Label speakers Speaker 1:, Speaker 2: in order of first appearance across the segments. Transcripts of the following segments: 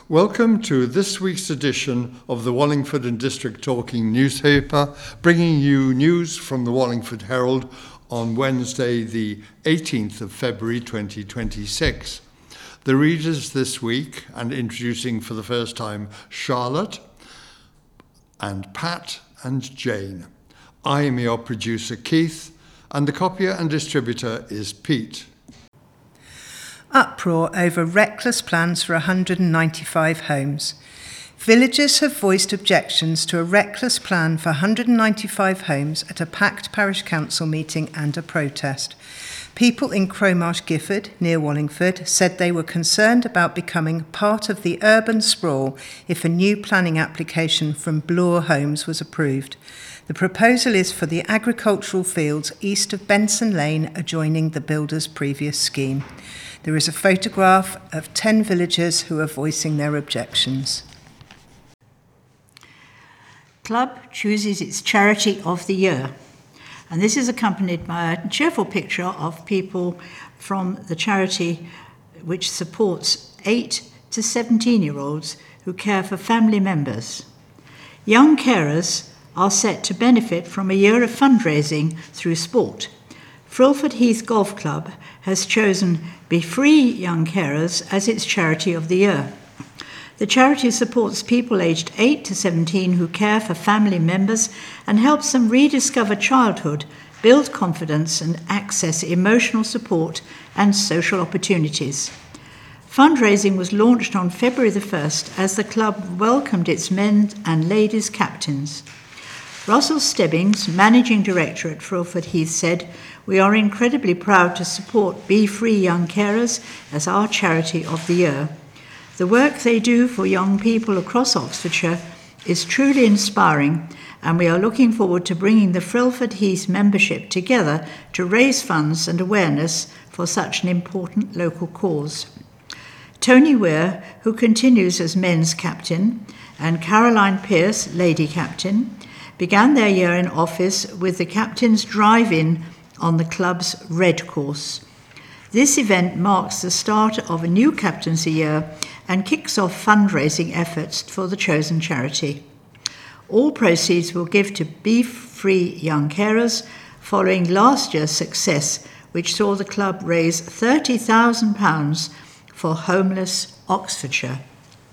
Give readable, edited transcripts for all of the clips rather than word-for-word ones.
Speaker 1: Welcome to this week's edition of the Wallingford and District Talking newspaper, bringing you news from the Wallingford Herald on Wednesday, the 18th of February 2026. The readers this week, and introducing for the first time Charlotte and Pat and Jane. I am your producer Keith, and the copier and distributor is Pete.
Speaker 2: Uproar over reckless plans for 195 homes. Villagers have voiced objections to a reckless plan for 195 homes at a packed parish council meeting and a protest. People in Cromarsh Gifford, near Wallingford, said they were concerned about becoming part of the urban sprawl if a new planning application from Bloor Homes was approved. The proposal is for the agricultural fields east of Benson Lane adjoining the builder's previous scheme. There is a photograph of 10 villagers who are voicing their objections.
Speaker 3: Club chooses its charity of the year. And this is accompanied by a cheerful picture of people from the charity which supports 8 to 17-year-olds who care for family members. Young carers are set to benefit from a year of fundraising through sport. Frilford Heath Golf Club has chosen Be Free Young Carers as its charity of the year. The charity supports people aged 8 to 17 who care for family members and helps them rediscover childhood, build confidence and access emotional support and social opportunities. Fundraising was launched on February the 1st as the club welcomed its men and ladies captains. Russell Stebbings, Managing Director at Frilford Heath, said, "We are incredibly proud to support Be Free Young Carers as our charity of the year. The work they do for young people across Oxfordshire is truly inspiring, and we are looking forward to bringing the Frilford Heath membership together to raise funds and awareness for such an important local cause." Tony Weir, who continues as men's captain, and Caroline Pearce, lady captain, began their year in office with the captain's drive-in on the club's Red Course. This event marks the start of a new captaincy year and kicks off fundraising efforts for the chosen charity. All proceeds will give to Be Free Young Carers, following last year's success, which saw the club raise £30,000 for homeless Oxfordshire.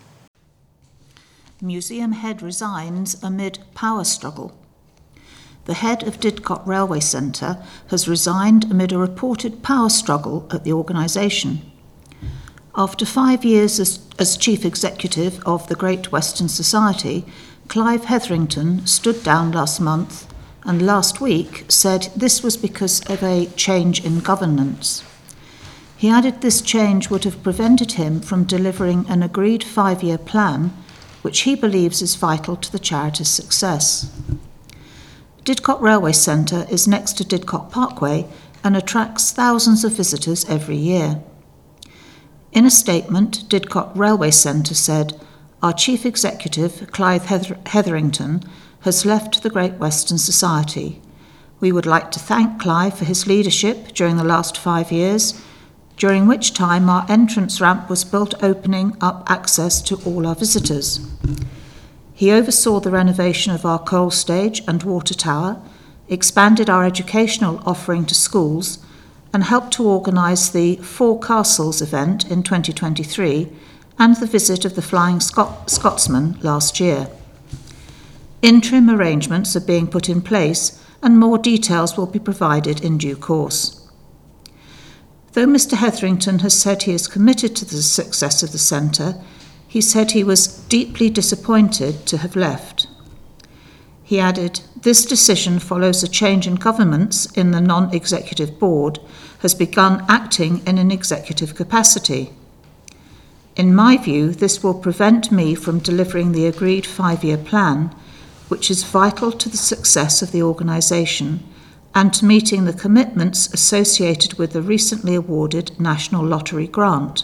Speaker 4: Museum head resigns amid power struggle. The head of Didcot Railway Centre has resigned amid a reported power struggle at the organisation. After 5 years as chief executive of the Great Western Society, Clive Hetherington stood down last month and last week said this was because of a change in governance. He added this change would have prevented him from delivering an agreed 5-year plan, which he believes is vital to the charity's success. Didcot Railway Centre is next to Didcot Parkway and attracts thousands of visitors every year. In a statement, Didcot Railway Centre said, "Our Chief Executive, Clive Hetherington, has left the Great Western Society. We would like to thank Clive for his leadership during the last 5 years, during which time our entrance ramp was built, opening up access to all our visitors. He oversaw the renovation of our coal stage and water tower, expanded our educational offering to schools, and helped to organise the Four Castles event in 2023 and the visit of the Flying Scotsman last year. Interim arrangements are being put in place and more details will be provided in due course." Though Mr Hetherington has said he is committed to the success of the centre, he said he was deeply disappointed to have left. He added, "This decision follows a change in governance in the non-executive board, has begun acting in an executive capacity. In my view, this will prevent me from delivering the agreed 5-year plan, which is vital to the success of the organisation and to meeting the commitments associated with the recently awarded National Lottery grant.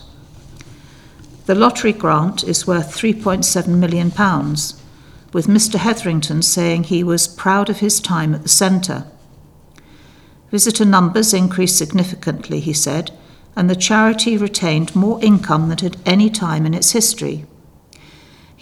Speaker 4: The lottery grant is worth £3.7 million, with Mr Hetherington saying he was proud of his time at the centre. Visitor numbers increased significantly, he said, and the charity retained more income than at any time in its history.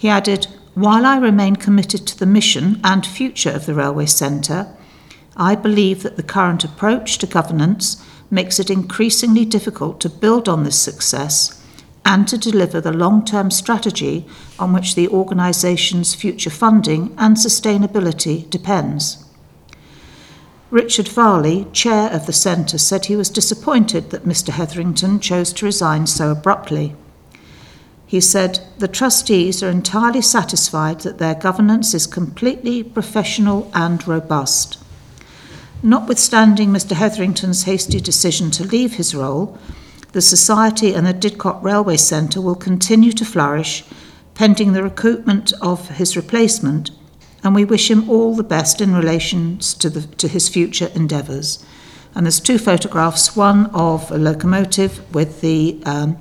Speaker 4: He added, "While I remain committed to the mission and future of the Railway Centre, I believe that the current approach to governance makes it increasingly difficult to build on this success and to deliver the long-term strategy on which the organisation's future funding and sustainability depends." Richard Varley, chair of the centre, said he was disappointed that Mr Hetherington chose to resign so abruptly. He said, "The trustees are entirely satisfied that their governance is completely professional and robust." Notwithstanding Mr Hetherington's hasty decision to leave his role, the Society and the Didcot Railway Centre will continue to flourish, pending the recruitment of his replacement, and we wish him all the best in relation to his future endeavours. And there's two photographs, one of a locomotive with the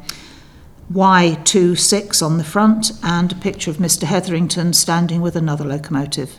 Speaker 4: Y26 on the front, and a picture of Mr Hetherington standing with another locomotive.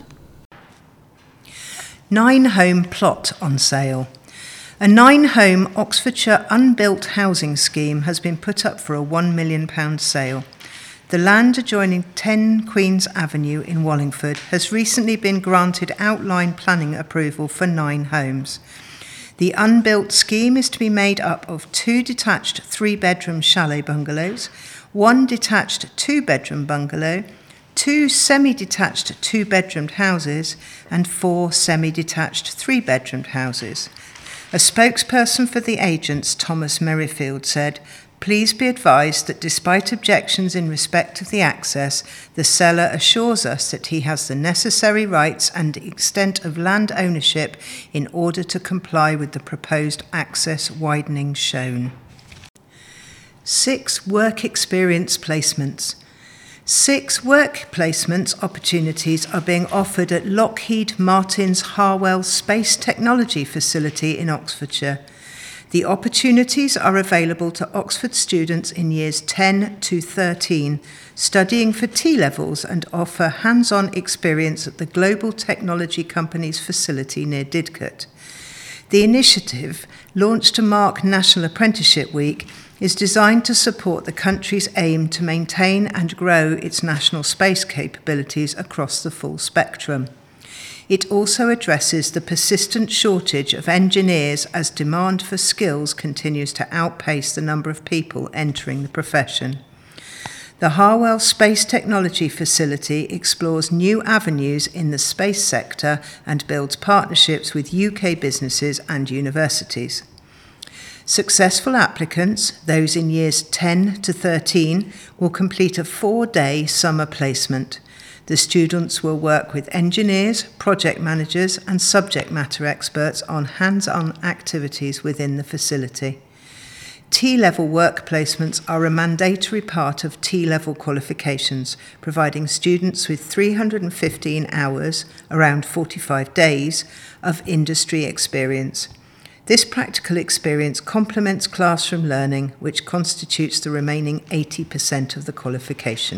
Speaker 2: 9-home plot on sale. A 9-home Oxfordshire unbuilt housing scheme has been put up for a £1 million sale. The land adjoining 10 Queen's Avenue in Wallingford has recently been granted outline planning approval for 9 homes. The unbuilt scheme is to be made up of 2 detached 3-bedroom chalet bungalows, 1 detached 2-bedroom bungalow, 2 semi-detached 2-bedroomed houses, and 4 semi-detached 3-bedroomed houses. A spokesperson for the agents, Thomas Merrifield, said, "Please be advised that despite objections in respect of the access, the seller assures us that he has the necessary rights and extent of land ownership in order to comply with the proposed access widening shown." 6 work experience placements. 6 work placements opportunities are being offered at Lockheed Martin's Harwell Space Technology facility in Oxfordshire. The opportunities are available to Oxford students in years 10 to 13, studying for T-levels, and offer hands-on experience at the Global Technology Company's facility near Didcot. The initiative, launched to mark National Apprenticeship Week, is designed to support the country's aim to maintain and grow its national space capabilities across the full spectrum. It also addresses the persistent shortage of engineers as demand for skills continues to outpace the number of people entering the profession. The Harwell Space Technology Facility explores new avenues in the space sector and builds partnerships with UK businesses and universities. Successful applicants, those in years 10 to 13, will complete a 4-day summer placement. The students will work with engineers, project managers, and subject matter experts on hands-on activities within the facility. T-level work placements are a mandatory part of T-level qualifications, providing students with 315 hours, around 45 days, of industry experience. This practical experience complements classroom learning, which constitutes the remaining 80% of the qualification.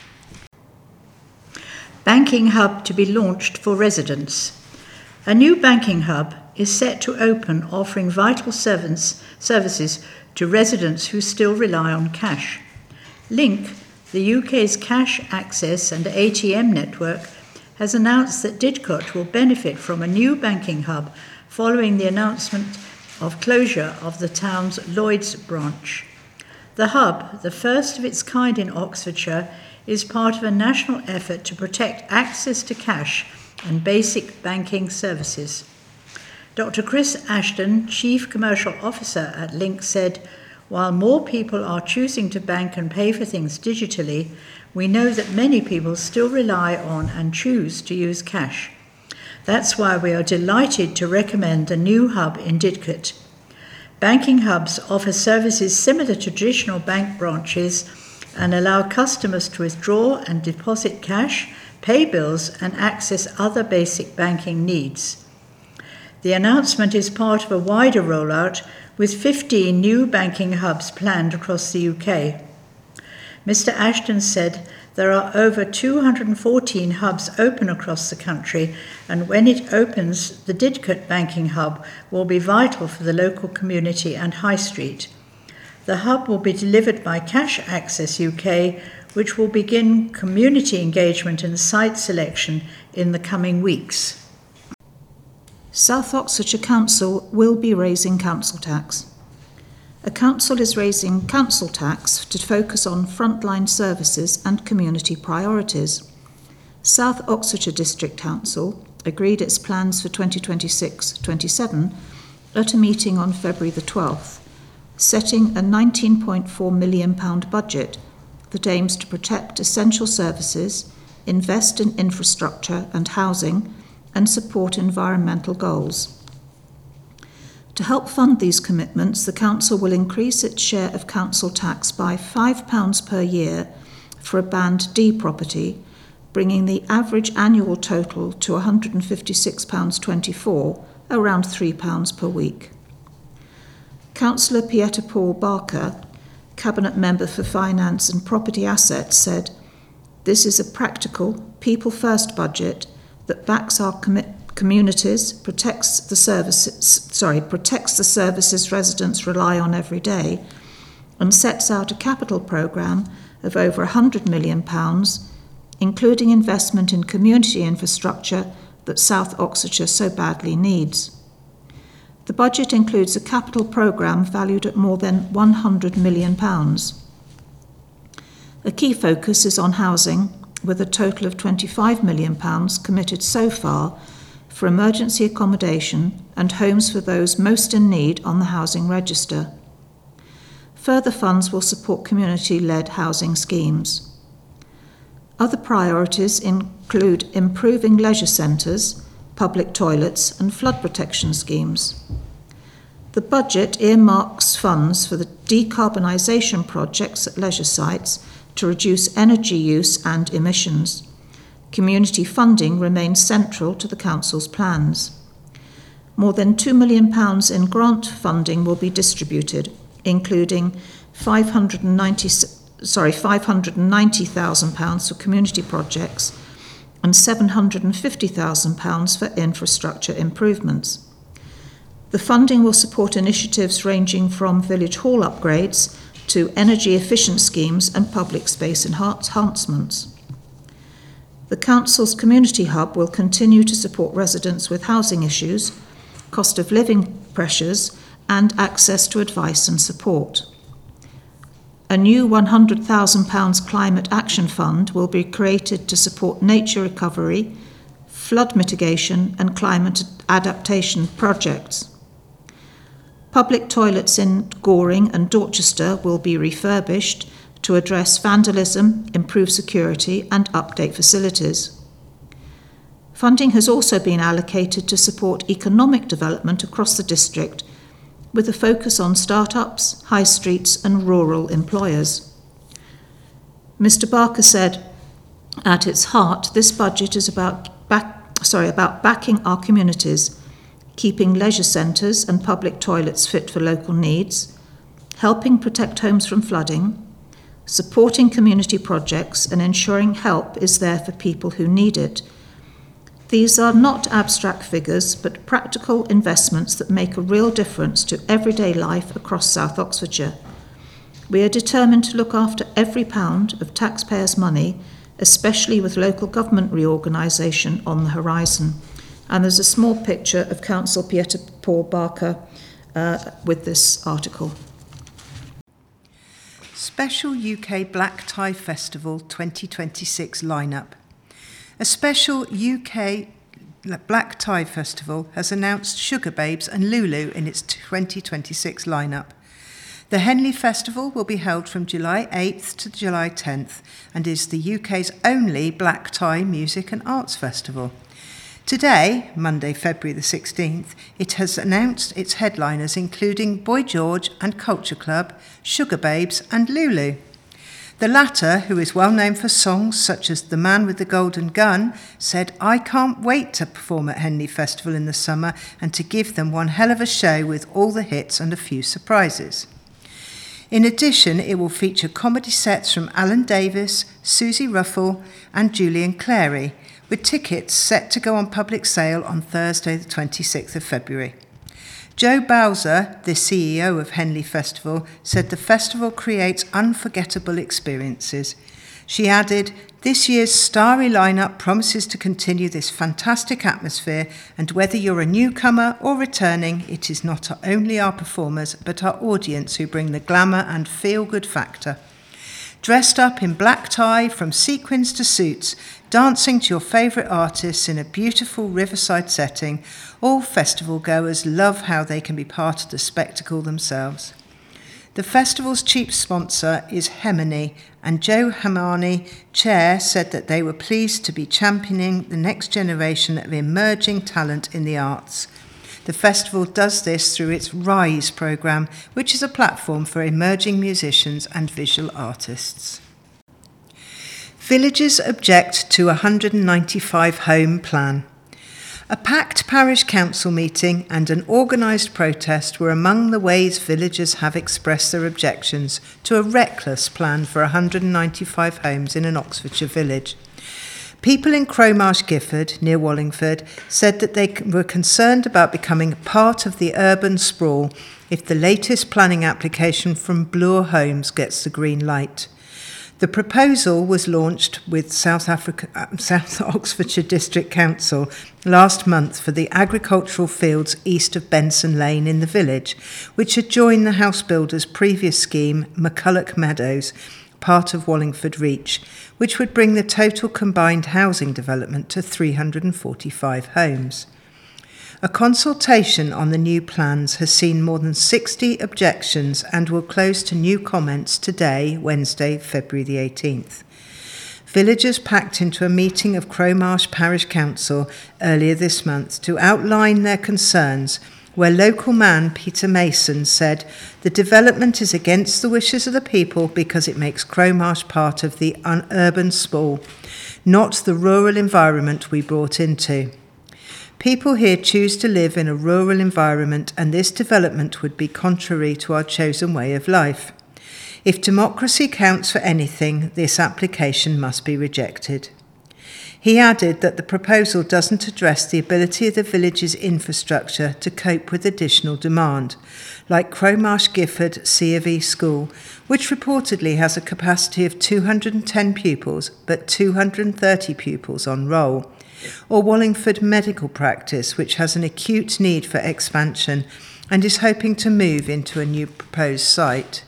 Speaker 3: Banking hub to be launched for residents. A new banking hub is set to open, offering vital services to residents who still rely on cash. Link, the UK's cash access and ATM network, has announced that Didcot will benefit from a new banking hub following the announcement of closure of the town's Lloyds branch. The hub, the first of its kind in Oxfordshire, is part of a national effort to protect access to cash and basic banking services. Dr. Chris Ashton, Chief Commercial Officer at Link, said, "While more people are choosing to bank and pay for things digitally, we know that many people still rely on and choose to use cash. That's why we are delighted to recommend the new hub in Didcot. Banking hubs offer services similar to traditional bank branches and allow customers to withdraw and deposit cash, pay bills, and access other basic banking needs." The announcement is part of a wider rollout with 15 new banking hubs planned across the UK. Mr. Ashton said there are over 214 hubs open across the country, and when it opens, the Didcot banking hub will be vital for the local community and high street. The hub will be delivered by Cash Access UK, which will begin community engagement and site selection in the coming weeks.
Speaker 4: South Oxfordshire Council will be raising council tax. A council is raising council tax to focus on frontline services and community priorities. South Oxfordshire District Council agreed its plans for 2026-27 at a meeting on February the 12th, setting a £19.4 million budget that aims to protect essential services, invest in infrastructure and housing, and support environmental goals. To help fund these commitments, the Council will increase its share of council tax by £5 per year for a Band D property, bringing the average annual total to £156.24, around £3 per week. Councillor Pieter Paul Barker, Cabinet Member for Finance and Property Assets, said, "This is a practical, people-first budget that backs our communities, protects the services residents rely on every day, and sets out a capital programme of over £100 million, including investment in community infrastructure that South Oxfordshire so badly needs. The budget includes a capital programme valued at more than £100 million. A key focus is on housing, with a total of £25 million committed so far for emergency accommodation and homes for those most in need on the housing register. Further funds will support community-led housing schemes. Other priorities include improving leisure centres, public toilets and flood protection schemes. The budget earmarks funds for the decarbonisation projects at leisure sites to reduce energy use and emissions. Community funding remains central to the Council's plans. More than £2 million in grant funding will be distributed, including £590,000 for community projects and £750,000 for infrastructure improvements. The funding will support initiatives ranging from village hall upgrades to energy efficient schemes and public space enhancements. The Council's Community Hub will continue to support residents with housing issues, cost of living pressures, and access to advice and support. A new £100,000 Climate Action Fund will be created to support nature recovery, flood mitigation, and climate adaptation projects. Public toilets in Goring and Dorchester will be refurbished to address vandalism, improve security, and update facilities. Funding has also been allocated to support economic development across the district, with a focus on start-ups, high streets, and rural employers. Mr. Barker said, "At its heart, this budget is about backing our communities, keeping leisure centres and public toilets fit for local needs, helping protect homes from flooding, supporting community projects and ensuring help is there for people who need it. These are not abstract figures, but practical investments that make a real difference to everyday life across South Oxfordshire. We are determined to look after every pound of taxpayers' money, especially with local government reorganisation on the horizon." And there's a small picture of Councillor Pieter Paul Barker with this article.
Speaker 2: Special UK Black Tie Festival 2026 lineup. A special UK Black Tie Festival has announced Sugar Babes and Lulu in its 2026 lineup. The Henley Festival will be held from July 8th to July 10th and is the UK's only black tie music and arts festival. Today, Monday, February the 16th, it has announced its headliners including Boy George and Culture Club, Sugar Babes and Lulu. The latter, who is well known for songs such as The Man with the Golden Gun, said, "I can't wait to perform at Henley Festival in the summer and to give them one hell of a show with all the hits and a few surprises." In addition, it will feature comedy sets from Alan Davis, Susie Ruffle and Julian Clary, with tickets set to go on public sale on Thursday the 26th of February. Joe Bowser, the CEO of Henley Festival, said the festival creates unforgettable experiences. She added, "This year's starry lineup promises to continue this fantastic atmosphere, and whether you're a newcomer or returning, it is not only our performers but our audience who bring the glamour and feel-good factor. Dressed up in black tie from sequins to suits, dancing to your favourite artists in a beautiful riverside setting, all festival goers love how they can be part of the spectacle themselves." The festival's chief sponsor is Hemini, and Joe Hamani, chair, said that they were pleased to be championing the next generation of emerging talent in the arts. The festival does this through its RISE programme, which is a platform for emerging musicians and visual artists. Villagers object to 195 home plan. A packed parish council meeting and an organised protest were among the ways villagers have expressed their objections to a reckless plan for 195 homes in an Oxfordshire village. People in Crowmarsh Gifford, near Wallingford, said that they were concerned about becoming part of the urban sprawl if the latest planning application from Bloor Homes gets the green light. The proposal was launched with South Oxfordshire District Council last month for the agricultural fields east of Benson Lane in the village, which had joined the house builder's previous scheme, McCulloch Meadows, part of Wallingford Reach, which would bring the total combined housing development to 345 homes. A consultation on the new plans has seen more than 60 objections and will close to new comments today, Wednesday, February the 18th. Villagers packed into a meeting of Crowmarsh Parish Council earlier this month to outline their concerns, where local man Peter Mason said, "The development is against the wishes of the people because it makes Crowmarsh part of the urban sprawl, not the rural environment we brought into. People here choose to live in a rural environment, and this development would be contrary to our chosen way of life. If democracy counts for anything, this application must be rejected." He added that the proposal doesn't address the ability of the village's infrastructure to cope with additional demand, like Crowmarsh Gifford C of E School, which reportedly has a capacity of 210 pupils but 230 pupils on roll, or Wallingford Medical Practice, which has an acute need for expansion and is hoping to move into a new proposed site.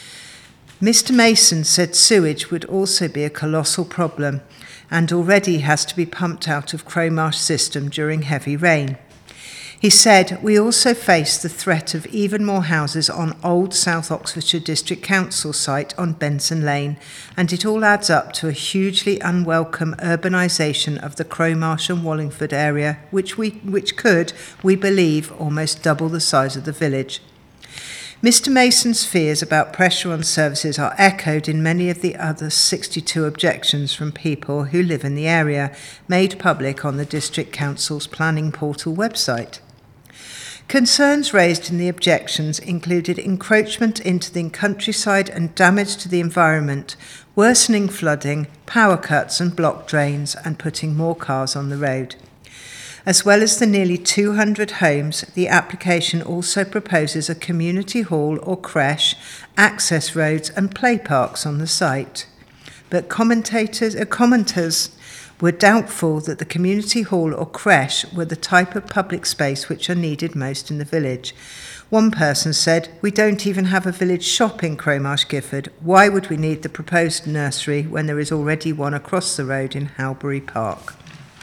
Speaker 2: Mr. Mason said sewage would also be a colossal problem and already has to be pumped out of Crowmarsh system during heavy rain. He said, "We also face the threat of even more houses on old South Oxfordshire District Council site on Benson Lane, and it all adds up to a hugely unwelcome urbanisation of the Crowmarsh and Wallingford area, which could, we believe, almost double the size of the village." Mr. Mason's fears about pressure on services are echoed in many of the other 62 objections from people who live in the area, made public on the District Council's planning portal website. Concerns raised in the objections included encroachment into the countryside and damage to the environment, worsening flooding, power cuts and blocked drains, and putting more cars on the road. As well as the nearly 200 homes, the application also proposes a community hall or creche, access roads and play parks on the site. But commenters were doubtful that the community hall or creche were the type of public space which are needed most in the village. One person said, "We don't even have a village shop in Crowmarsh Gifford. Why would we need the proposed nursery when there is already one across the road in Halbury Park?"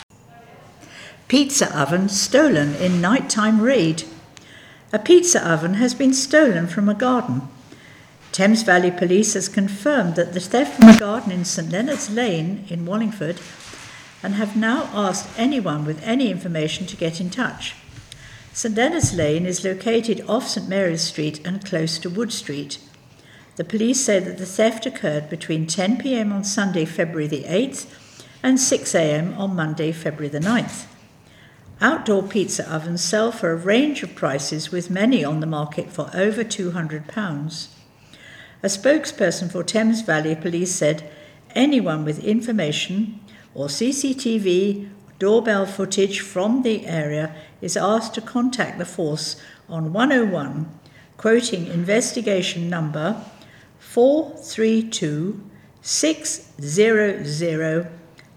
Speaker 3: Pizza oven stolen in nighttime raid. A pizza oven has been stolen from a garden. Thames Valley Police has confirmed that the theft from a garden in St Leonard's Lane in Wallingford, and have now asked anyone with any information to get in touch. St Leonard's Lane is located off St Mary's Street and close to Wood Street. The police say that the theft occurred between 10 p.m. on Sunday, February the 8th and 6 a.m. on Monday, February the 9th. Outdoor pizza ovens sell for a range of prices, with many on the market for over £200. A spokesperson for Thames Valley Police said anyone with information or CCTV doorbell footage from the area is asked to contact the force on 101, quoting investigation number 432 600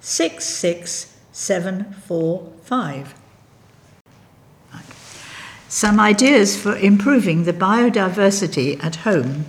Speaker 3: 66745. Some ideas for improving the biodiversity at home.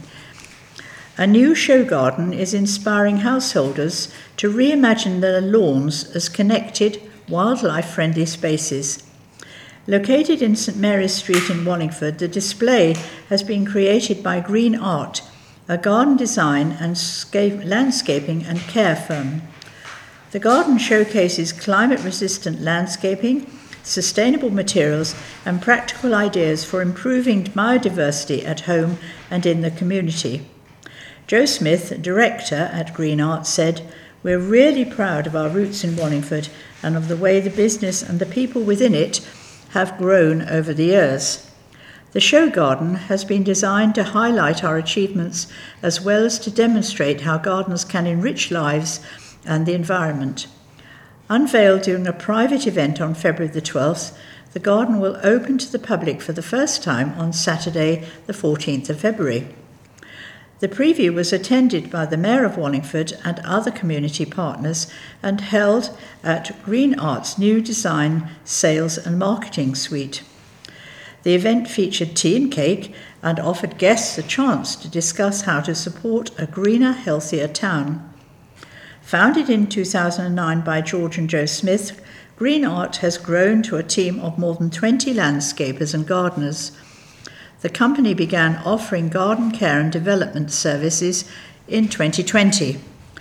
Speaker 3: A new show garden is inspiring householders to reimagine their lawns as connected, wildlife-friendly spaces. Located in St Mary's Street in Wallingford, the display has been created by Green Art, a garden design and landscaping and care firm. The garden showcases climate-resistant landscaping, sustainable materials, and practical ideas for improving biodiversity at home and in the community. Joe Smith, director at Green Art, said, "We're really proud of our roots in Wallingford and of the way the business and the people within it have grown over the years. The show garden has been designed to highlight our achievements as well as to demonstrate how gardens can enrich lives and the environment." Unveiled during a private event on February the 12th, the garden will open to the public for the first time on Saturday, the 14th of February. The preview was attended by the Mayor of Wallingford and other community partners and held at Green Art's new design, sales and marketing suite. The event featured tea and cake and offered guests a chance to discuss how to support a greener, healthier town. Founded in 2009 by George and Joe Smith, Green Art has grown to a team of more than 20 landscapers and gardeners. The company began offering garden care and development services in 2020.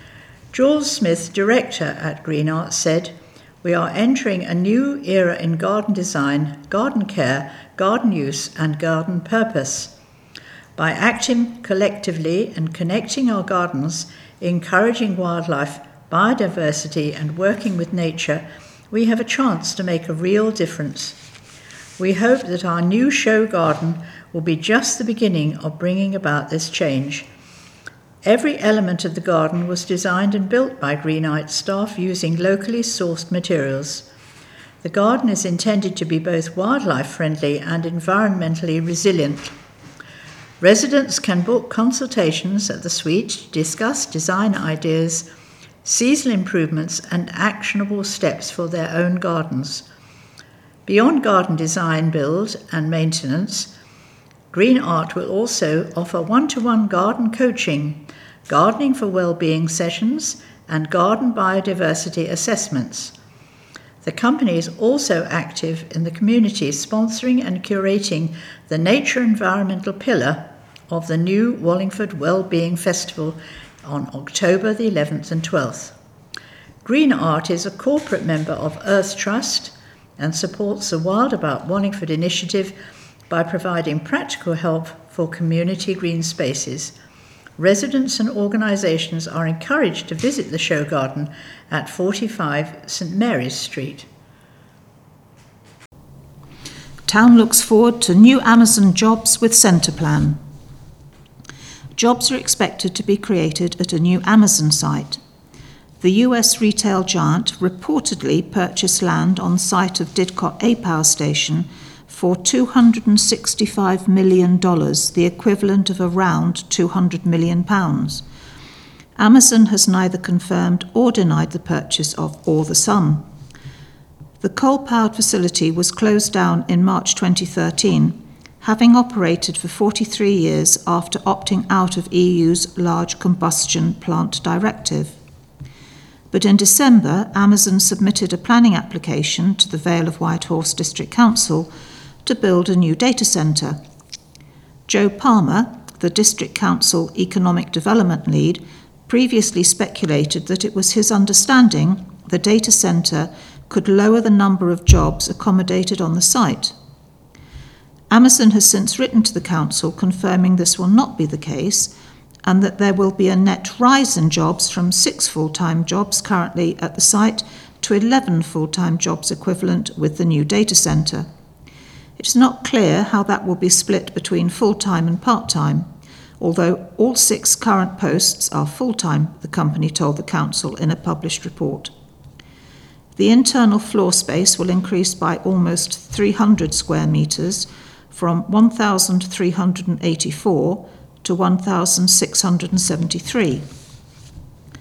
Speaker 3: Jules Smith, director at Green Art, said, "We are entering a new era in garden design, garden care, garden use and garden purpose. By acting collectively and connecting our gardens, encouraging wildlife, biodiversity and working with nature, we have a chance to make a real difference. We hope that our new show garden will be just the beginning of bringing about this change." Every element of the garden was designed and built by Green Art staff using locally sourced materials. The garden is intended to be both wildlife friendly and environmentally resilient. Residents can book consultations at the suite to discuss design ideas, seasonal improvements and actionable steps for their own gardens. Beyond garden design, build and maintenance, Green Art will also offer one-to-one garden coaching, gardening for well-being sessions and garden biodiversity assessments. The company is also active in the community, sponsoring and curating the nature environmental pillar of the new Wallingford Wellbeing Festival on October the 11th and 12th. Green Art is a corporate member of Earth Trust and supports the Wild About Wallingford initiative by providing practical help for community green spaces. Residents and organisations are encouraged to visit the show garden at 45 St Mary's Street.
Speaker 4: Town looks forward to new Amazon jobs with Centre Plan. Jobs are expected to be created at a new Amazon site. The US retail giant reportedly purchased land on site of Didcot A Power Station for $265 million, the equivalent of around £200 million. Amazon has neither confirmed or denied the purchase of or the sum. The coal-powered facility was closed down in March 2013, having operated for 43 years after opting out of EU's Large Combustion Plant Directive. But in December, Amazon submitted a planning application to the Vale of Whitehorse District Council to build a new data centre. Joe Palmer, the District Council Economic Development Lead, previously speculated that it was his understanding the data centre could lower the number of jobs accommodated on the site. Amazon has since written to the council confirming this will not be the case and that there will be a net rise in jobs from 6 full-time jobs currently at the site to 11 full-time jobs equivalent with the new data centre. It is not clear how that will be split between full-time and part-time, although all 6 current posts are full-time, the company told the council in a published report. The internal floor space will increase by almost 300 square metres from 1,384 to 1,673.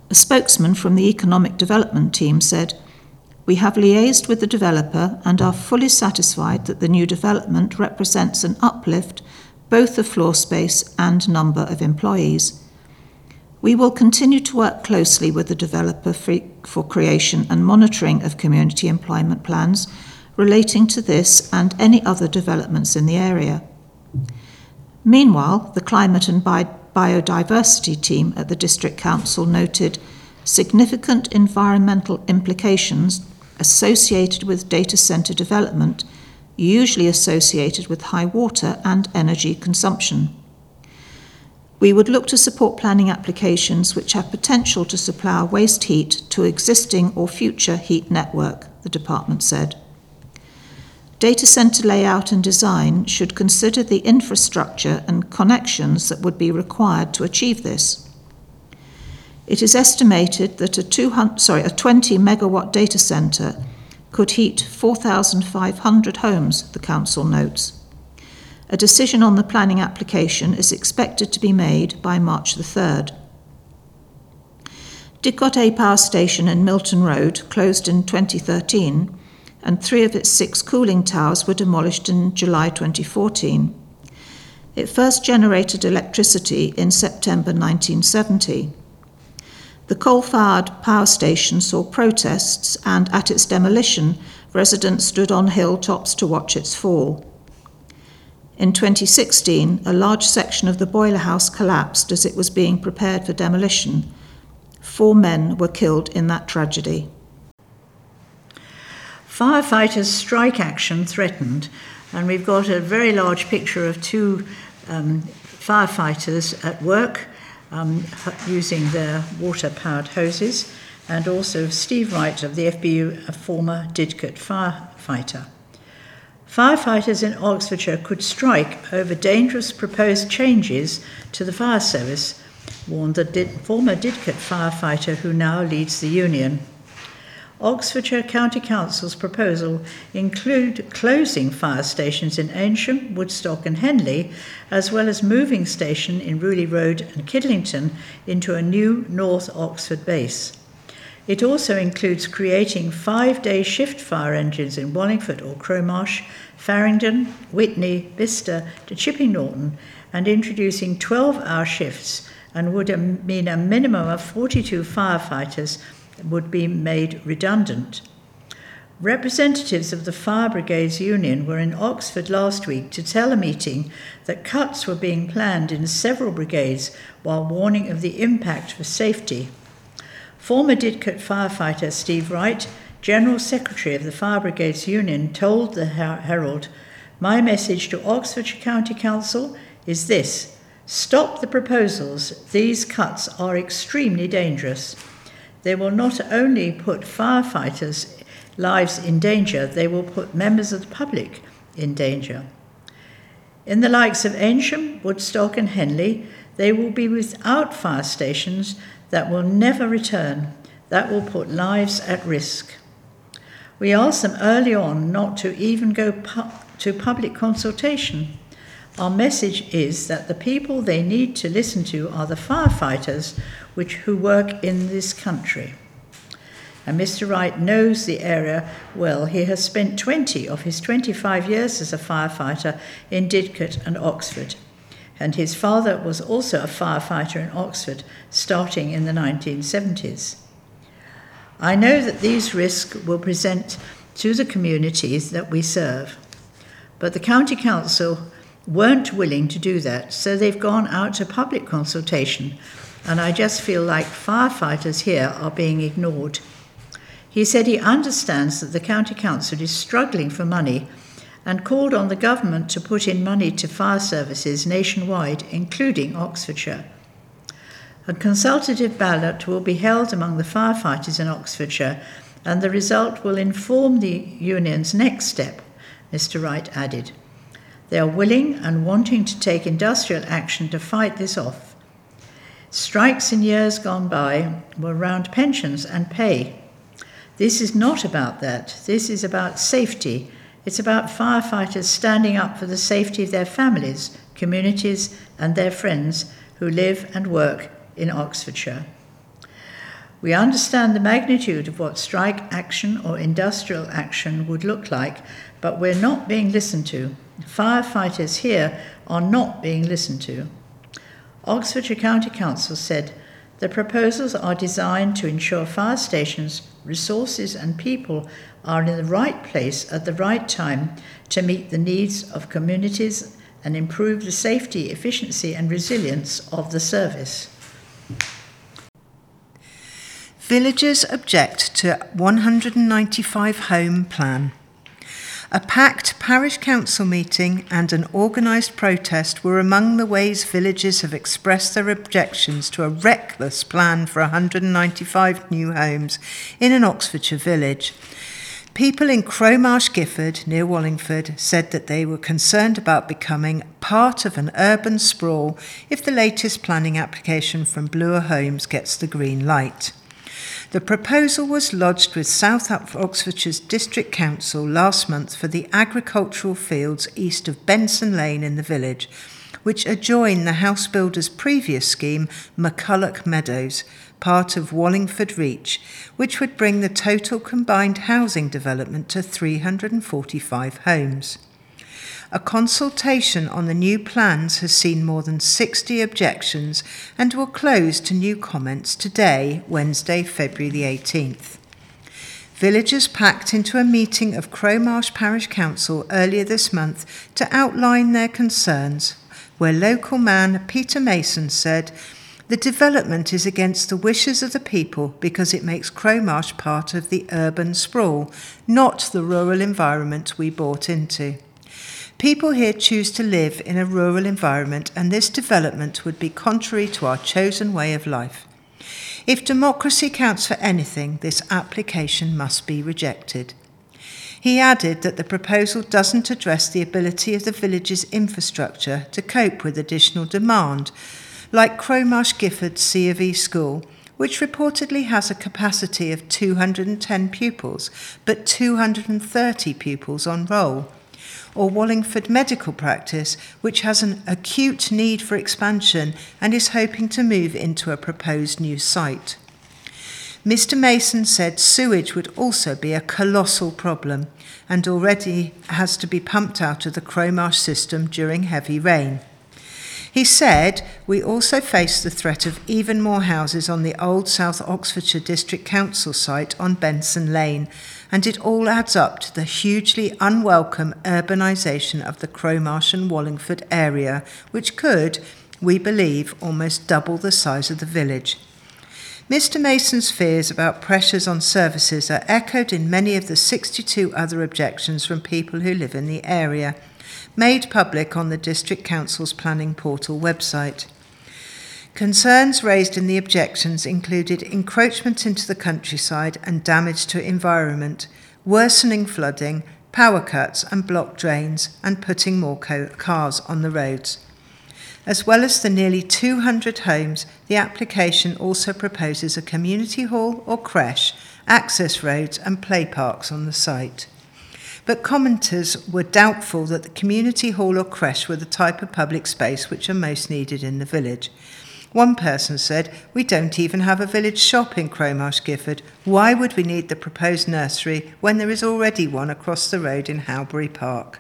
Speaker 4: A spokesman from the economic development team said, "We have liaised with the developer and are fully satisfied that the new development represents an uplift both of floor space and number of employees. We will continue to work closely with the developer for creation and monitoring of community employment plans relating to this and any other developments in the area." Meanwhile, the Climate and Biodiversity team at the District Council noted significant environmental implications associated with data centre development, usually associated with high water and energy consumption. "We would look to support planning applications which have potential to supply waste heat to existing or future heat network," the department said. Data centre layout and design should consider the infrastructure and connections that would be required to achieve this. It is estimated that a 20 megawatt data centre could heat 4,500 homes, the council notes. A decision on the planning application is expected to be made by March the 3rd. Didcot A Power Station in Milton Road closed in 2013, and 3 of its 6 cooling towers were demolished in July 2014. It first generated electricity in September 1970. The coal-fired power station saw protests, and at its demolition, residents stood on hilltops to watch its fall. In 2016, a large section of the boiler house collapsed as it was being prepared for demolition. 4 men were killed in that tragedy.
Speaker 3: Firefighters' strike action threatened, and we've got a very large picture of 2 firefighters at work using their water-powered hoses, and also Steve Wright of the FBU, a former Didcot firefighter. Firefighters in Oxfordshire could strike over dangerous proposed changes to the fire service, warned the former Didcot firefighter who now leads the union. Oxfordshire County Council's proposal include closing fire stations in Aynsham, Woodstock and Henley, as well as moving station in Rewley Road and Kidlington into a new North Oxford base. It also includes creating 5-day shift fire engines in Wallingford or Cromarsh, Farringdon, Witney, Bicester to Chipping Norton, and introducing 12-hour shifts, and would mean a minimum of 42 firefighters would be made redundant. Representatives of the Fire Brigades Union were in Oxford last week to tell a meeting that cuts were being planned in several brigades while warning of the impact for safety. Former Didcot firefighter Steve Wright, General Secretary of the Fire Brigades Union, told the Herald, "My message to Oxfordshire County Council is this: stop the proposals. These cuts are extremely dangerous. They will not only put firefighters' lives in danger, they will put members of the public in danger. In the likes of Aynsham, Woodstock and Henley, they will be without fire stations that will never return. That will put lives at risk. We asked them early on not to even go to public consultation. Our message is that the people they need to listen to are the firefighters who work in this country." And Mr. Wright knows the area well. He has spent 20 of his 25 years as a firefighter in Didcot and Oxford. And his father was also a firefighter in Oxford, starting in the 1970s. "I know that these risks will present to the communities that we serve, but the County Council weren't willing to do that, so they've gone out to public consultation, and I just feel like firefighters here are being ignored." He said he understands that the County Council is struggling for money and called on the government to put in money to fire services nationwide, including Oxfordshire. A consultative ballot will be held among the firefighters in Oxfordshire, and the result will inform the union's next step, Mr. Wright added. They are willing and wanting to take industrial action to fight this off. Strikes in years gone by were around pensions and pay. This is not about that. This is about safety. It's about firefighters standing up for the safety of their families, communities, and their friends who live and work in Oxfordshire. We understand the magnitude of what strike action or industrial action would look like, but we're not being listened to. Firefighters here are not being listened to. Oxfordshire County Council said, the proposals are designed to ensure fire stations, resources and people are in the right place at the right time to meet the needs of communities and improve the safety, efficiency and resilience of the service.
Speaker 2: Villagers object to 195 home plan. A packed parish council meeting and an organised protest were among the ways villagers have expressed their objections to a reckless plan for 195 new homes in an Oxfordshire village. People in Crowmarsh Gifford, near Wallingford, said that they were concerned about becoming part of an urban sprawl if the latest planning application from Bloor Homes gets the green light. The proposal was lodged with South Oxfordshire's District Council last month for the agricultural fields east of Benson Lane in the village, which adjoin the house builder's previous scheme, McCulloch Meadows, part of Wallingford Reach, which would bring the total combined housing development to 345 homes. A consultation on the new plans has seen more than 60 objections and will close to new comments today, Wednesday, February the 18th. Villagers packed into a meeting of Crowmarsh Parish Council earlier this month to outline their concerns, where local man Peter Mason said, "The development is against the wishes of the people because it makes Crowmarsh part of the urban sprawl, not the rural environment we bought into. People here choose to live in a rural environment, and this development would be contrary to our chosen way of life. If democracy counts for anything, this application must be rejected." He added that the proposal doesn't address the ability of the village's infrastructure to cope with additional demand, like Crowmarsh Gifford C of E School, which reportedly has a capacity of 210 pupils, but 230 pupils on roll, or Wallingford Medical Practice, which has an acute need for expansion and is hoping to move into a proposed new site. Mr. Mason said sewage would also be a colossal problem and already has to be pumped out of the Crowmarsh system during heavy rain. He said, "We also face the threat of even more houses on the old South Oxfordshire District Council site on Benson Lane, and it all adds up to the hugely unwelcome urbanisation of the Crowmarsh and Wallingford area, which could, we believe, almost double the size of the village." Mr. Mason's fears about pressures on services are echoed in many of the 62 other objections from people who live in the area, made public on the District Council's Planning Portal website. Concerns raised in the objections included encroachment into the countryside and damage to environment, worsening flooding, power cuts and blocked drains, and putting more cars on the roads. As well as the nearly 200 homes, the application also proposes a community hall or creche, access roads and play parks on the site. But commenters were doubtful that the community hall or creche were the type of public space which are most needed in the village. One person said, "We don't even have a village shop in Crowmarsh Gifford. Why would we need the proposed nursery when there is already one across the road in Howbury Park?"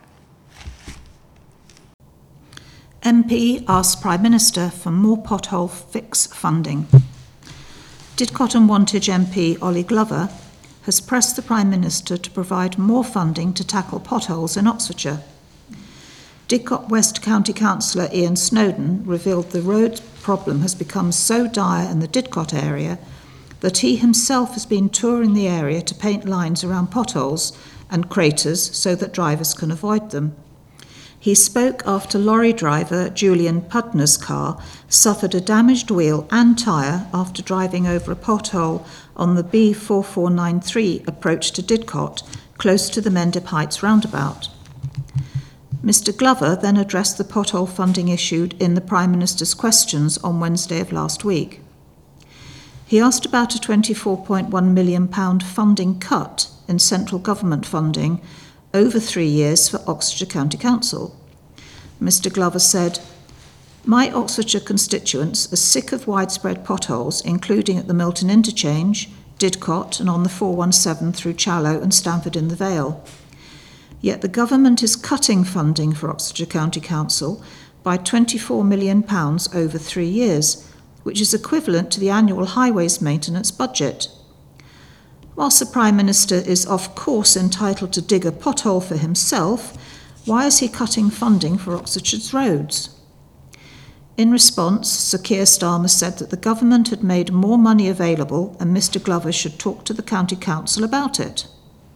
Speaker 4: MP asks Prime Minister for more pothole fix funding. Didcot and Wantage MP Ollie Glover has pressed the Prime Minister to provide more funding to tackle potholes in Oxfordshire. Didcot West County Councillor Ian Snowden revealed the road problem has become so dire in the Didcot area that he himself has been touring the area to paint lines around potholes and craters so that drivers can avoid them. He spoke after lorry driver Julian Pudner's car suffered a damaged wheel and tyre after driving over a pothole on the B4493 approach to Didcot, close to the Mendip Heights roundabout. Mr. Glover then addressed the pothole funding issued in the Prime Minister's questions on Wednesday of last week. He asked about a £24.1 million funding cut in central government funding over 3 years for Oxfordshire County Council. Mr. Glover said, My Oxfordshire constituents are sick of widespread potholes, including at the Milton Interchange, Didcot, and on the 417 through Challow and Stamford in the Vale. Yet the government is cutting funding for Oxfordshire County Council by £24 million over 3 years, which is equivalent to the annual highways maintenance budget. Whilst the Prime Minister is of course entitled to dig a pothole for himself, why is he cutting funding for Oxfordshire's roads? In response, Sir Keir Starmer said that the government had made more money available and Mr Glover should talk to the County Council about it.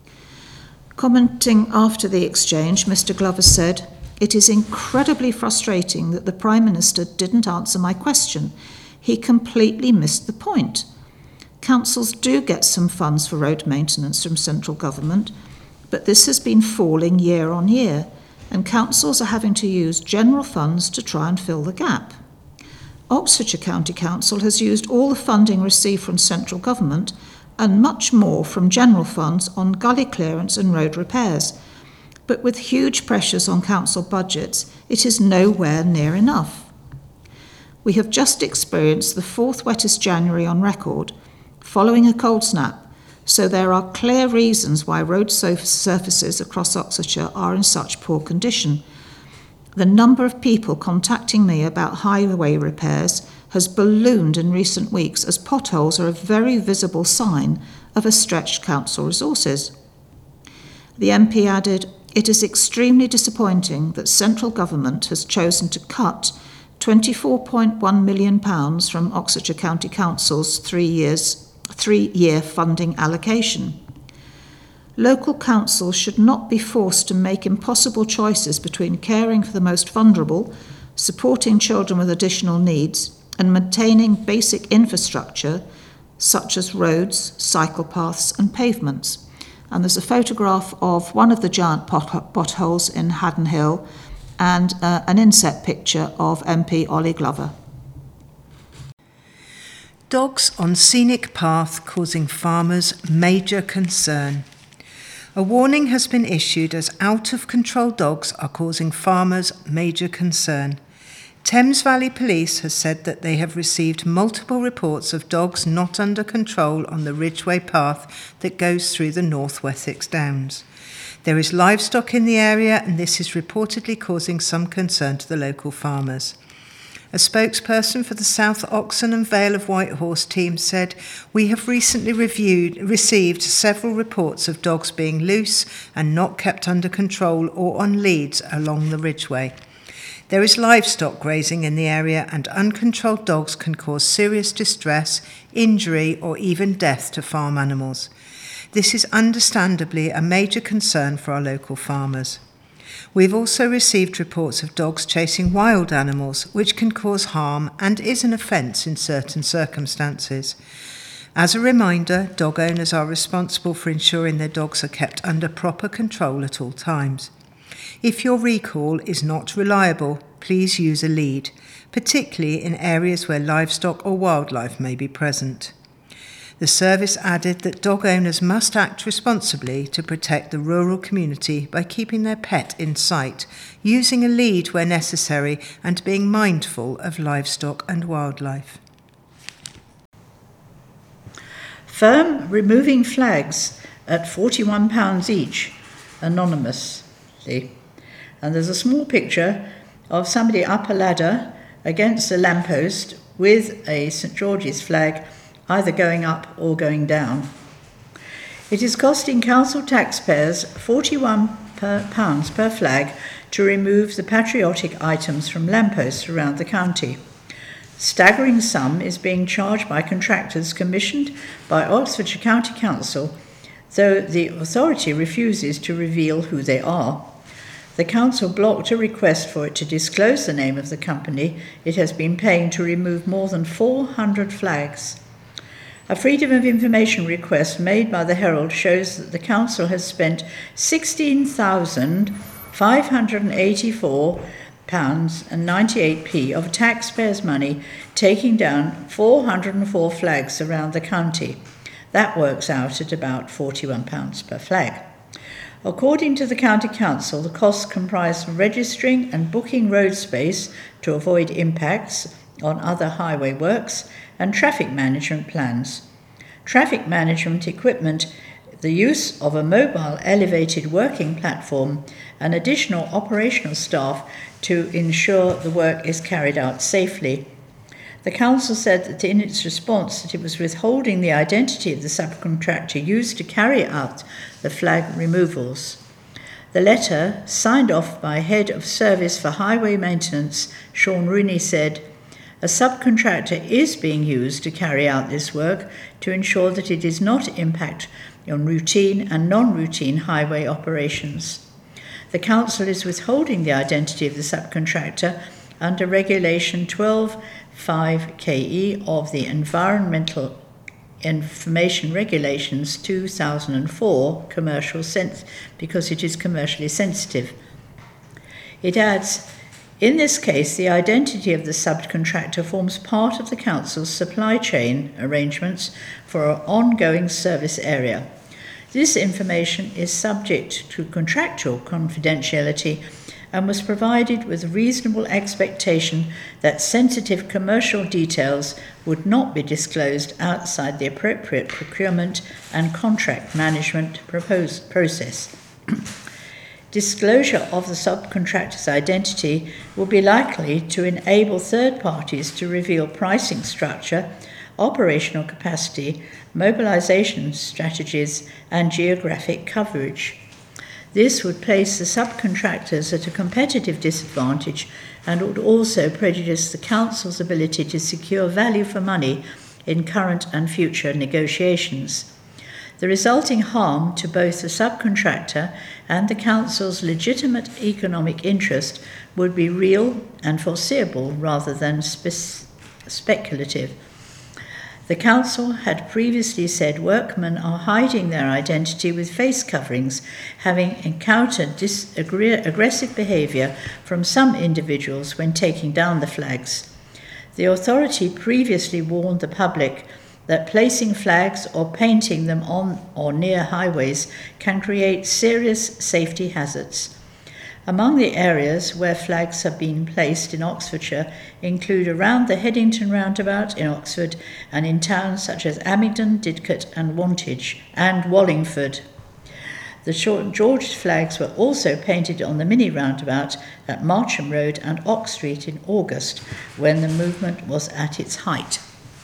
Speaker 4: Commenting after the exchange, Mr Glover said, "It is incredibly frustrating that the Prime Minister didn't answer my question. He completely missed the point. Councils do get some funds for road maintenance from central government, but this has been falling year on year, and councils are having to use general funds to try and fill the gap. Oxfordshire County Council has used all the funding received from central government and much more from general funds on gully clearance and road repairs. But with huge pressures on council budgets, it is nowhere near enough. We have just experienced the 4th wettest January on record, following a cold snap, so there are clear reasons why road surfaces across Oxfordshire are in such poor condition. The number of people contacting me about highway repairs has ballooned in recent weeks, as potholes are a very visible sign of a stretched council resources." The MP added, "It is extremely disappointing that central government has chosen to cut £24.1 million from Oxfordshire County Council's 3-year funding allocation. Local councils should not be forced to make impossible choices between caring for the most vulnerable, supporting children with additional needs, and maintaining basic infrastructure such as roads, cycle paths and pavements." And there's a photograph of one of the giant potholes in Haddon Hill and an inset picture of MP Ollie Glover.
Speaker 2: Dogs on scenic path causing farmers major concern. A warning has been issued as out-of-control dogs are causing farmers major concern. Thames Valley Police has said that they have received multiple reports of dogs not under control on the Ridgeway path that goes through the North Wessex Downs. There is livestock in the area, and this is reportedly causing some concern to the local farmers. A spokesperson for the South Oxon and Vale of Whitehorse team said, "We have recently received several reports of dogs being loose and not kept under control or on leads along the Ridgeway. There is livestock grazing in the area, and uncontrolled dogs can cause serious distress, injury or even death to farm animals. This is understandably a major concern for our local farmers. We've also received reports of dogs chasing wild animals, which can cause harm and is an offence in certain circumstances. As a reminder, dog owners are responsible for ensuring their dogs are kept under proper control at all times. If your recall is not reliable, please use a lead, particularly in areas where livestock or wildlife may be present." The service added that dog owners must act responsibly to protect the rural community by keeping their pet in sight, using a lead where necessary, and being mindful of livestock and wildlife.
Speaker 3: Firm removing flags at £41 each, anonymously. And there's a small picture of somebody up a ladder against a lamppost with a St George's flag either going up or going down. It is costing council taxpayers £41 per flag to remove the patriotic items from lampposts around the county. Staggering sum is being charged by contractors commissioned by Oxfordshire County Council, though the authority refuses to reveal who they are. The council blocked a request for it to disclose the name of the company it has been paying to remove more than 400 flags. A Freedom of Information request made by the Herald shows that the council has spent £16,584.98 of taxpayers' money taking down 404 flags around the county. That works out at about £41 per flag. According to the County Council, the costs comprise registering and booking road space to avoid impacts on other highway works and traffic management plans. Traffic management equipment, the use of a mobile elevated working platform, and additional operational staff to ensure the work is carried out safely. The council said that in its response that it was withholding the identity of the subcontractor used to carry out the flag removals. The letter, signed off by Head of Service for Highway Maintenance, Sean Rooney, said, "A subcontractor is being used to carry out this work to ensure that it does not impact on routine and non-routine highway operations. The council is withholding the identity of the subcontractor under Regulation 12(5)(ke) of the Environmental Information Regulations 2004 because it is commercially sensitive." It adds, "In this case, the identity of the subcontractor forms part of the council's supply chain arrangements for our ongoing service area. This information is subject to contractual confidentiality and was provided with reasonable expectation that sensitive commercial details would not be disclosed outside the appropriate procurement and contract management process. Disclosure of the subcontractor's identity will be likely to enable third parties to reveal pricing structure, operational capacity, mobilization strategies, and geographic coverage. This would place the subcontractors at a competitive disadvantage and would also prejudice the council's ability to secure value for money in current and future negotiations. The resulting harm to both the subcontractor and the council's legitimate economic interest would be real and foreseeable rather than speculative. The council had previously said workmen are hiding their identity with face coverings, having encountered aggressive behaviour from some individuals when taking down the flags. The authority previously warned the public that placing flags or painting them on or near highways can create serious safety hazards. Among the areas where flags have been placed in Oxfordshire include around the Headington roundabout in Oxford and in towns such as Abingdon, Didcot and Wantage and Wallingford. The St George's flags were also painted on the mini roundabout at Marcham Road and Ox Street in August, when the movement was at its height.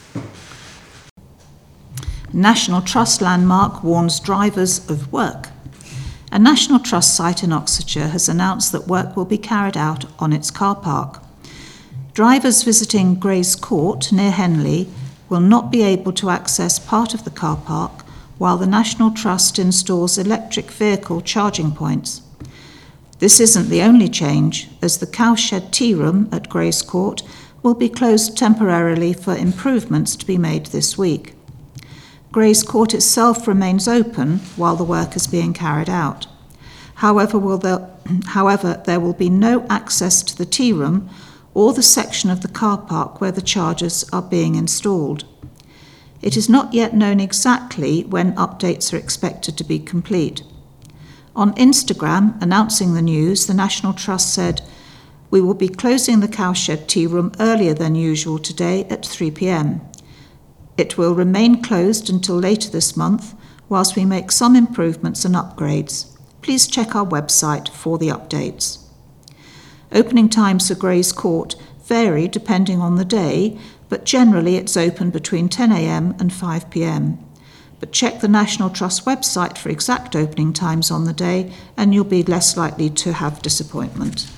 Speaker 4: National Trust landmark warns drivers of work. A National Trust site in Oxfordshire has announced that work will be carried out on its car park. Drivers visiting Grays Court near Henley will not be able to access part of the car park while the National Trust installs electric vehicle charging points. This isn't the only change, as the Cowshed Tea Room at Grays Court will be closed temporarily for improvements to be made this week. Grays Court itself remains open while the work is being carried out. However, there will be no access to the tea room or the section of the car park where the chargers are being installed. It is not yet known exactly when updates are expected to be complete. On Instagram, announcing the news, the National Trust said, "We will be closing the Cowshed Tea Room earlier than usual today at 3 p.m. It will remain closed until later this month whilst we make some improvements and upgrades. Please check our website for the updates." Opening times for Grays Court vary depending on the day, but generally it's open between 10 a.m. and 5 p.m. But check the National Trust website for exact opening times on the day and you'll be less likely to have disappointment.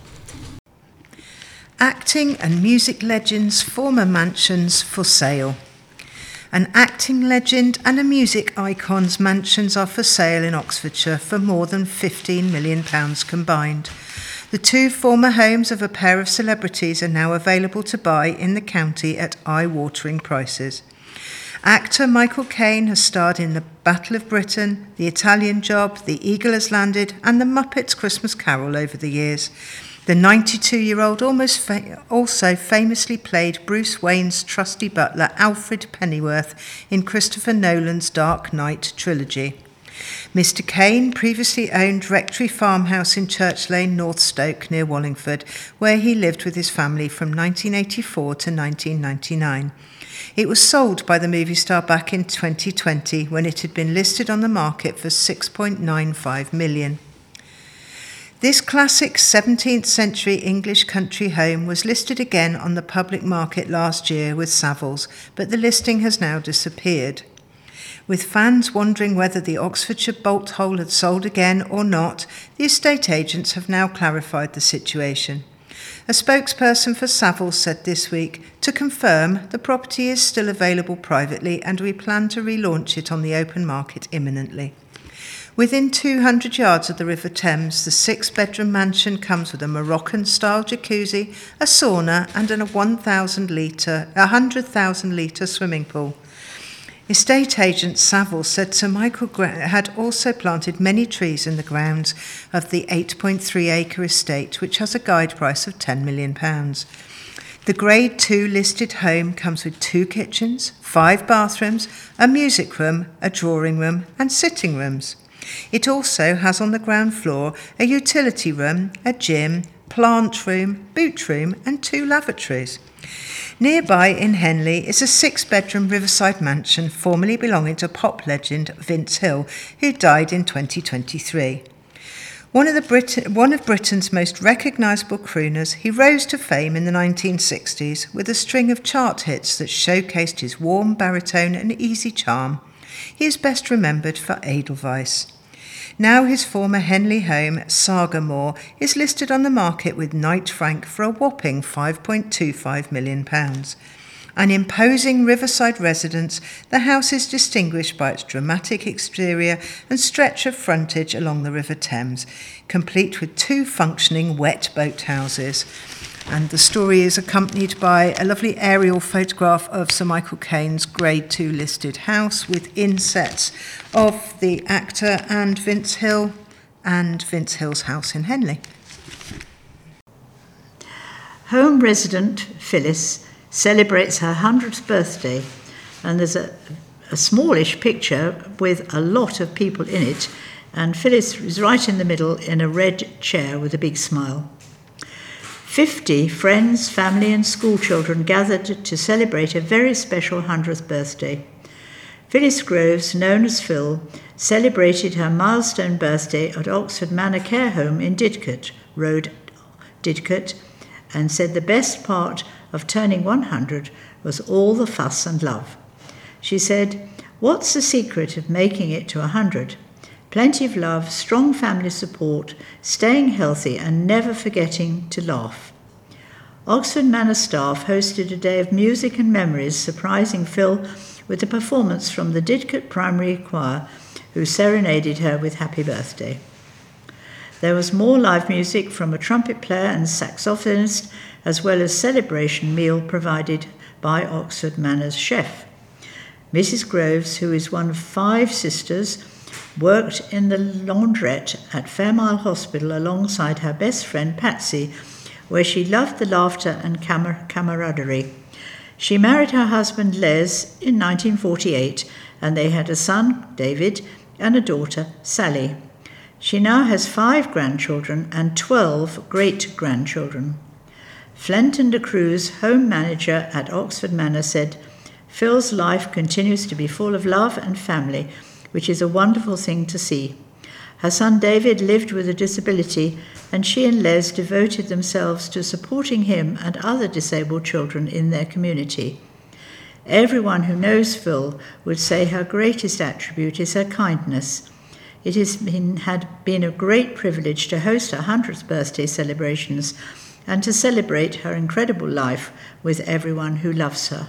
Speaker 2: Acting and music legends' former mansions for sale. An acting legend and a music icon's mansions are for sale in Oxfordshire for more than £15 million combined. The two former homes of a pair of celebrities are now available to buy in the county at eye-watering prices. Actor Michael Caine has starred in The Battle of Britain, The Italian Job, The Eagle Has Landed and The Muppets Christmas Carol over the years. The 92-year-old also famously played Bruce Wayne's trusty butler Alfred Pennyworth in Christopher Nolan's Dark Knight trilogy. Mr. Kane previously owned Rectory Farmhouse in Church Lane, North Stoke, near Wallingford, where he lived with his family from 1984 to 1999. It was sold by the movie star back in 2020 when it had been listed on the market for £6.95 million. This classic 17th century English country home was listed again on the public market last year with Savills, but the listing has now disappeared. With fans wondering whether the Oxfordshire bolt hole had sold again or not, the estate agents have now clarified the situation. A spokesperson for Savills said this week, to confirm, the property is still available privately and we plan to relaunch it on the open market imminently. Within 200 yards of the River Thames, the 6-bedroom mansion comes with a Moroccan-style jacuzzi, a sauna and a 100,000-litre swimming pool. Estate agent Savills said Sir Michael had also planted many trees in the grounds of the 8.3-acre estate, which has a guide price of £10 million. The Grade 2 listed home comes with 2 kitchens, 5 bathrooms, a music room, a drawing room and sitting rooms. It also has on the ground floor a utility room, a gym, plant room, boot room and 2 lavatories. Nearby in Henley is a 6-bedroom riverside mansion formerly belonging to pop legend Vince Hill, who died in 2023. One of Britain's most recognisable crooners, he rose to fame in the 1960s with a string of chart hits that showcased his warm baritone and easy charm. He is best remembered for Edelweiss. Now his former Henley home, Sagamore, is listed on the market with Knight Frank for a whopping £5.25 million. An imposing riverside residence, the house is distinguished by its dramatic exterior and stretch of frontage along the River Thames, complete with 2 functioning wet boathouses. And the story is accompanied by a lovely aerial photograph of Sir Michael Cain's Grade 2 listed house with insets of the actor and Vince Hill and Vince Hill's house in Henley.
Speaker 3: Home resident Phyllis celebrates her 100th birthday, and there's a smallish picture with a lot of people in it, and Phyllis is right in the middle in a red chair with a big smile. 50 friends, family and school children gathered to celebrate a very special 100th birthday. Phyllis Groves, known as Phil, celebrated her milestone birthday at Oxford Manor Care Home in Didcot Road, Didcot, and said the best part of turning 100 was all the fuss and love. She said, "What's the secret of making it to 100? Plenty of love, strong family support, staying healthy and never forgetting to laugh." Oxford Manor staff hosted a day of music and memories, surprising Phil with a performance from the Didcot Primary Choir, who serenaded her with happy birthday. There was more live music from a trumpet player and saxophonist, as well as celebration meal provided by Oxford Manor's chef. Mrs. Groves, who is one of 5 sisters, worked in the laundrette at Fairmile Hospital alongside her best friend Patsy, where she loved the laughter and camaraderie. She married her husband Les in 1948, and they had a son, David, and a daughter, Sally. She now has 5 grandchildren and 12 great-grandchildren. Flenton de Cruz, home manager at Oxford Manor, said, "Phil's life continues to be full of love and family, which is a wonderful thing to see. Her son David lived with a disability, and she and Les devoted themselves to supporting him and other disabled children in their community. Everyone who knows Phil would say her greatest attribute is her kindness. It had been a great privilege to host her 100th birthday celebrations and to celebrate her incredible life with everyone who loves her."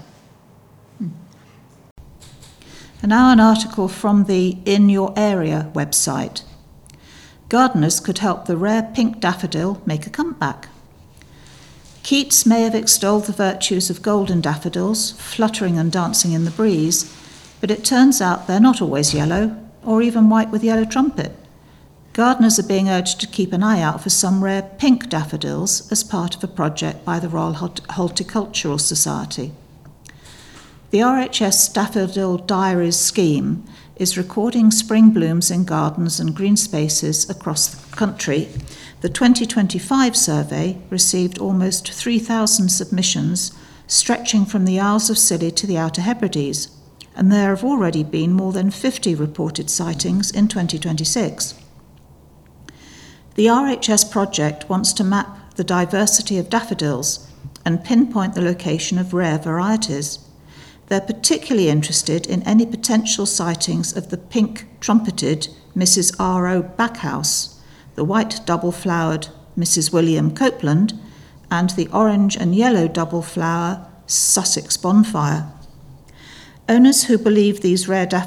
Speaker 4: And now an article from the In Your Area website. Gardeners could help the rare pink daffodil make a comeback. Keats may have extolled the virtues of golden daffodils, fluttering and dancing in the breeze, but it turns out they're not always yellow, or even white with yellow trumpet. Gardeners are being urged to keep an eye out for some rare pink daffodils as part of a project by the Royal Horticultural Society. The RHS Daffodil Diaries scheme is recording spring blooms in gardens and green spaces across the country. The 2025 survey received almost 3,000 submissions, stretching from the Isles of Scilly to the Outer Hebrides, and there have already been more than 50 reported sightings in 2026. The RHS project wants to map the diversity of daffodils and pinpoint the location of rare varieties. They're particularly interested in any potential sightings of the pink-trumpeted Mrs. R.O. Backhouse, the white double-flowered Mrs. William Copeland, and the orange and yellow double-flower Sussex Bonfire. Owners who believe they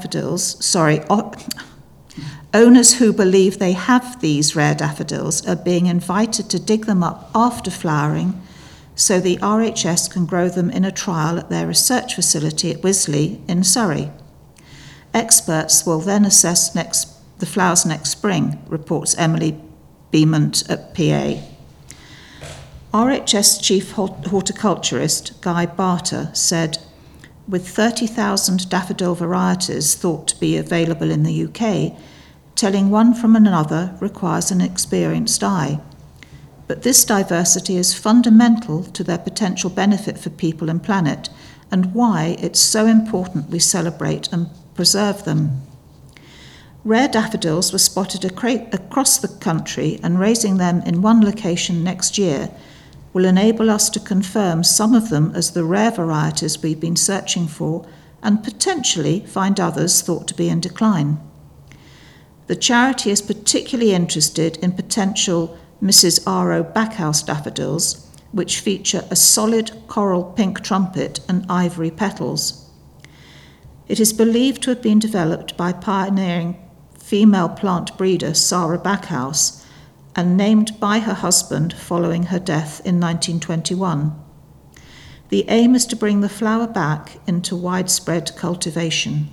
Speaker 4: have these rare daffodils are being invited to dig them up after flowering so the RHS can grow them in a trial at their research facility at Wisley in Surrey. Experts will then assess the flowers next spring, reports Emily Beamont at PA. RHS Chief Horticulturist Guy Barter said, with 30,000 daffodil varieties thought to be available in the UK, telling one from another requires an experienced eye. But this diversity is fundamental to their potential benefit for people and planet, and why it's so important we celebrate and preserve them. Rare daffodils were spotted across the country, and raising them in one location next year will enable us to confirm some of them as the rare varieties we've been searching for, and potentially find others thought to be in decline. The charity is particularly interested in potential Mrs. R.O. Backhouse daffodils, which feature a solid coral pink trumpet and ivory petals. It is believed to have been developed by pioneering female plant breeder Sarah Backhouse and named by her husband following her death in 1921. The aim is to bring the flower back into widespread cultivation.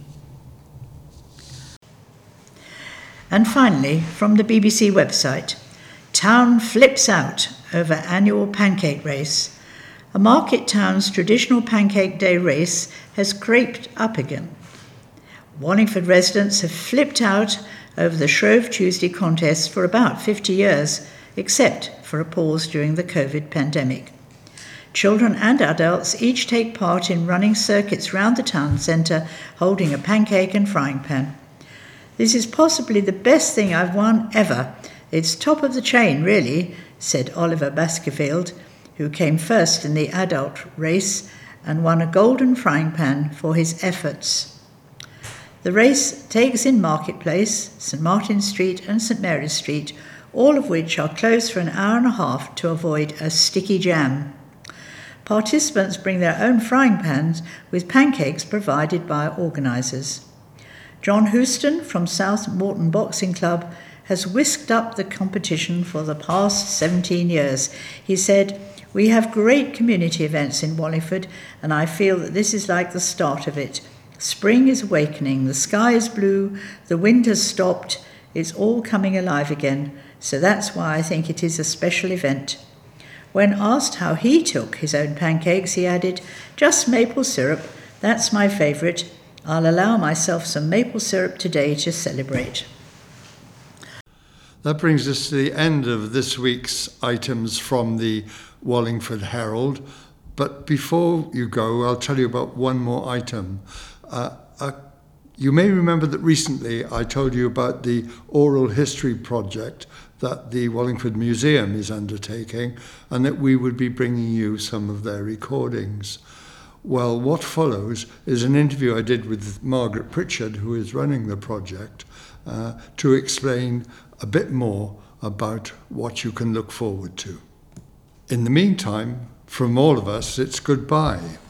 Speaker 3: And finally, from the BBC website, Town flips out over annual pancake race. A market town's traditional Pancake Day race has crept up again. Wallingford residents have flipped out over the Shrove Tuesday contest for about 50 years, except for a pause during the COVID pandemic. Children and adults each take part in running circuits round the town centre, holding a pancake and frying pan. This is possibly the best thing I've won ever. It's top of the chain, really, said Oliver Baskerville, who came first in the adult race and won a golden frying pan for his efforts. The race takes in Marketplace, St Martin's Street and St Mary's Street, all of which are closed for an hour and a half to avoid a sticky jam. Participants bring their own frying pans with pancakes provided by organisers. John Houston from South Morton Boxing Club has whisked up the competition for the past 17 years. He said, "We have great community events in Wallingford, and I feel that this is like the start of it. Spring is awakening, the sky is blue, the wind has stopped, it's all coming alive again, so that's why I think it is a special event." When asked how he took his own pancakes, he added, "Just maple syrup, that's my favourite. I'll allow myself some maple syrup today to celebrate."
Speaker 1: That brings us to the end of this week's items from the Wallingford Herald. But before you go, I'll tell you about one more item. You may remember that recently I told you about the oral history project that the Wallingford Museum is undertaking, and that we would be bringing you some of their recordings. Well, what follows is an interview I did with Margaret Pritchard, who is running the project, to explain a bit more about what you can look forward to. In the meantime, from all of us, it's goodbye.